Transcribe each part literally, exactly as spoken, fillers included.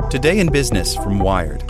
Today in Business from Wired.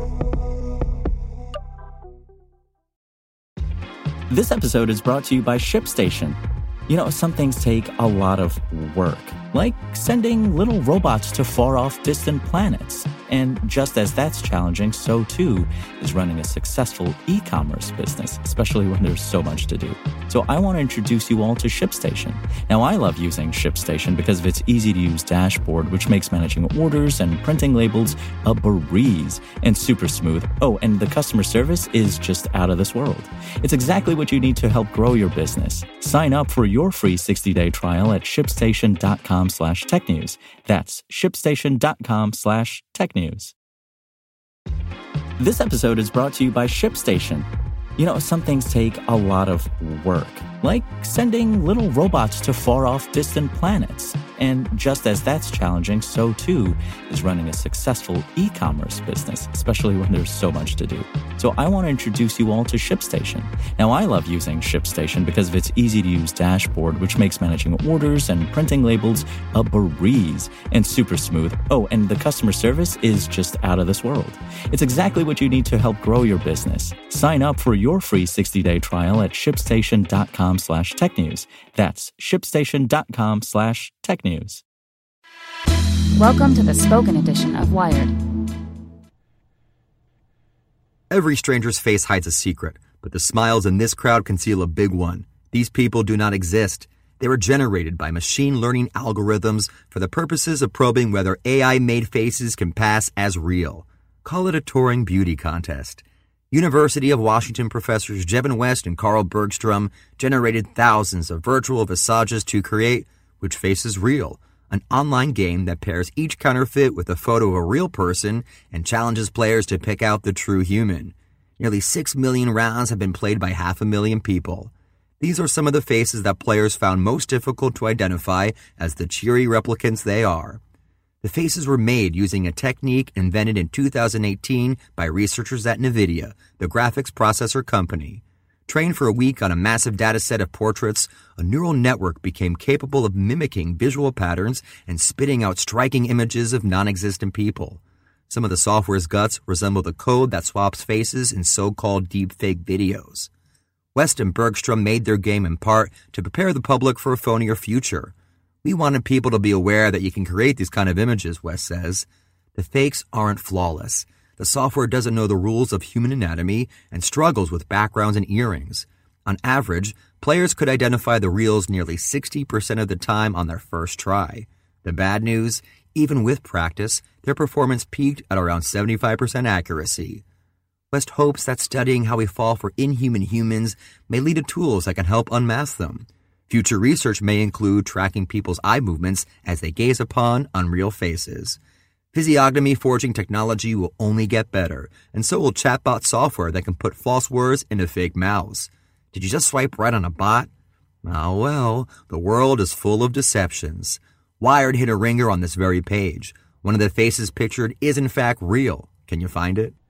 This episode is brought to you by ShipStation. You know, some things take a lot of work, like sending little robots to far-off distant planets. And just as that's challenging, so too is running a successful e-commerce business, especially when there's so much to do. So I want to introduce you all to ShipStation. Now, I love using ShipStation because of its easy-to-use dashboard, which makes managing orders and printing labels a breeze and super smooth. Oh, and the customer service is just out of this world. It's exactly what you need to help grow your business. Sign up for your free sixty-day trial at shipstation.com slash tech news. That's shipstation.com slash tech news. This episode is brought to you by ShipStation. You know, some things take a lot of work, like sending little robots to far-off distant planets. And just as that's challenging, so too is running a successful e-commerce business, especially when there's so much to do. So I want to introduce you all to ShipStation. Now, I love using ShipStation because of its easy-to-use dashboard, which makes managing orders and printing labels a breeze and super smooth. Oh, and the customer service is just out of this world. It's exactly what you need to help grow your business. Sign up for your free sixty-day trial at shipstation.com slash tech news. That's shipstation.com slash tech news. Welcome to the spoken edition of Wired. Every stranger's face hides a secret, but the smiles in this crowd conceal a big one. These people do not exist. They were generated by machine learning algorithms for the purposes of probing whether A I-made faces can pass as real. Call it a Turing beauty contest. University of Washington professors Jevin West and Carl Bergstrom generated thousands of virtual visages to create Which Face is Real, an online game that pairs each counterfeit with a photo of a real person and challenges players to pick out the true human. Nearly six million rounds have been played by half a million people. These are some of the faces that players found most difficult to identify as the cheery replicants they are. The faces were made using a technique invented in two thousand eighteen by researchers at NVIDIA, the graphics processor company. Trained for a week on a massive data set of portraits, a neural network became capable of mimicking visual patterns and spitting out striking images of non-existent people. Some of the software's guts resemble the code that swaps faces in so-called deepfake videos. West and Bergstrom made their game in part to prepare the public for a phonier future. We wanted people to be aware that you can create these kind of images, West says. The fakes aren't flawless. The software doesn't know the rules of human anatomy and struggles with backgrounds and earrings. On average, players could identify the reals nearly sixty percent of the time on their first try. The bad news, even with practice, their performance peaked at around seventy-five percent accuracy. West hopes that studying how we fall for inhuman humans may lead to tools that can help unmask them. Future research may include tracking people's eye movements as they gaze upon unreal faces. Physiognomy forging technology will only get better, and so will chatbot software that can put false words into fake mouths. Did you just swipe right on a bot? Ah, well, the world is full of deceptions. Wired hit a ringer on this very page. One of the faces pictured is in fact real. Can you find it?